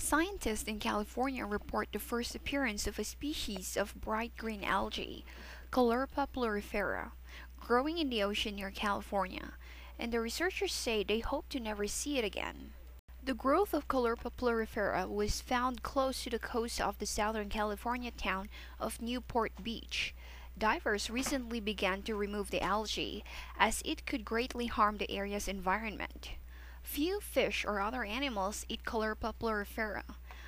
Scientists in California report the first appearance of a species of bright green algae, Caulerpa plurifera, growing in the ocean near California, and the researchers say they hope to never see it again. The growth of Caulerpa plurifera was found close to the coast of the Southern California town of Newport Beach. Divers recently began to remove the algae, as it could greatly harm the area's environment. Few fish or other animals eat Caulerpa plurifera,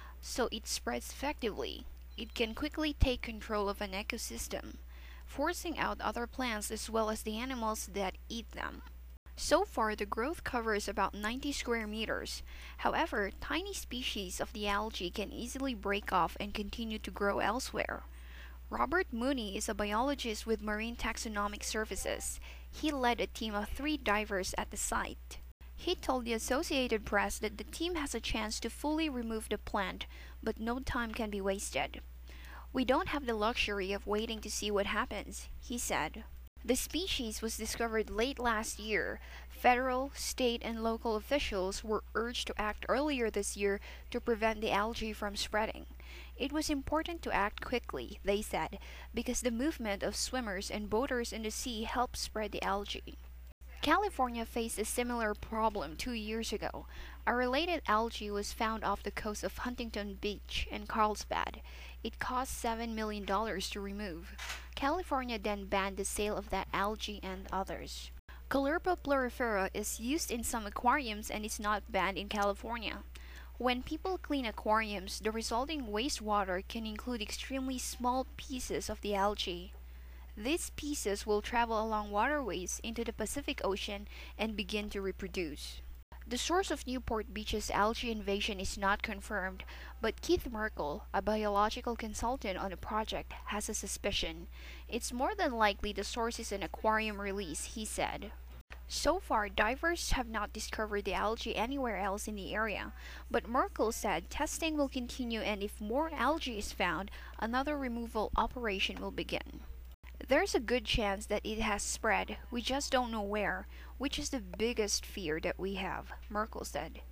so it spreads effectively. It can quickly take control of an ecosystem, forcing out other plants as well as the animals that eat them. So far, the growth covers about 90 square meters. However, tiny species of the algae can easily break off and continue to grow elsewhere. Robert Mooney is a biologist with Marine Taxonomic Services. He led a team of 3 divers at the site. He told the Associated Press that the team has a chance to fully remove the plant, but no time can be wasted. "We don't have the luxury of waiting to see what happens," he said. The species was discovered late last year. Federal, state, and local officials were urged to act earlier this year to prevent the algae from spreading. It was important to act quickly, they said, because the movement of swimmers and boaters in the sea helped spread the algae. California faced a similar problem 2 years ago. A related algae was found off the coast of Huntington Beach and Carlsbad. It cost $7 million to remove. California then banned the sale of that algae and others. Caulerpa plurifera is used in some aquariums and is not banned in California. When people clean aquariums, the resulting wastewater can include extremely small pieces of the algae. These pieces will travel along waterways into the Pacific Ocean and begin to reproduce. The source of Newport Beach's algae invasion is not confirmed, but Keith Merkel, a biological consultant on the project, has a suspicion. It's more than likely the source is an aquarium release, he said. So far, divers have not discovered the algae anywhere else in the area, but Merkel said testing will continue, and if more algae is found, another removal operation will begin. "There's a good chance that it has spread, we just don't know where, which is the biggest fear that we have," Merkel said.